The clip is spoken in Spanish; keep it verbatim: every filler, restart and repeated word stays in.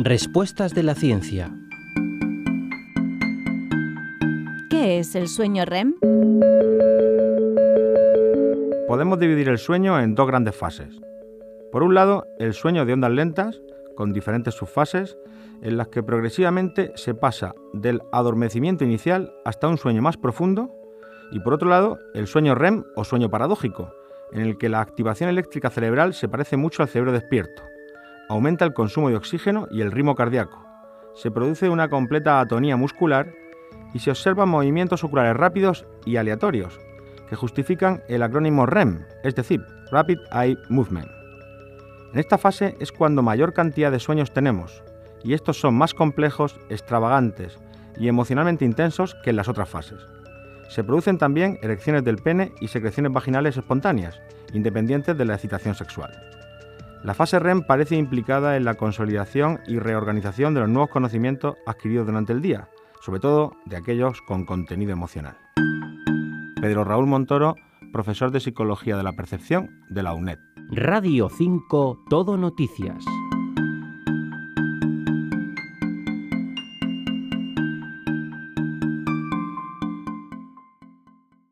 Respuestas de la ciencia. ¿Qué es el sueño R E M? Podemos dividir el sueño en dos grandes fases. Por un lado, el sueño de ondas lentas, con diferentes subfases, en las que progresivamente se pasa del adormecimiento inicial hasta un sueño más profundo, y por otro lado, el sueño R E M o sueño paradójico, en el que la activación eléctrica cerebral se parece mucho al cerebro despierto. Aumenta el consumo de oxígeno y el ritmo cardíaco. Se produce una completa atonía muscular y se observan movimientos oculares rápidos y aleatorios, que justifican el acrónimo R E M, es decir, Rapid Eye Movement. En esta fase es cuando mayor cantidad de sueños tenemos, y estos son más complejos, extravagantes y emocionalmente intensos que en las otras fases. Se producen también erecciones del pene y secreciones vaginales espontáneas, independientes de la excitación sexual. La fase R E M parece implicada en la consolidación y reorganización de los nuevos conocimientos adquiridos durante el día, sobre todo de aquellos con contenido emocional. Pedro Raúl Montoro, profesor de Psicología de la Percepción de la U N E D. Radio cinco Todo Noticias.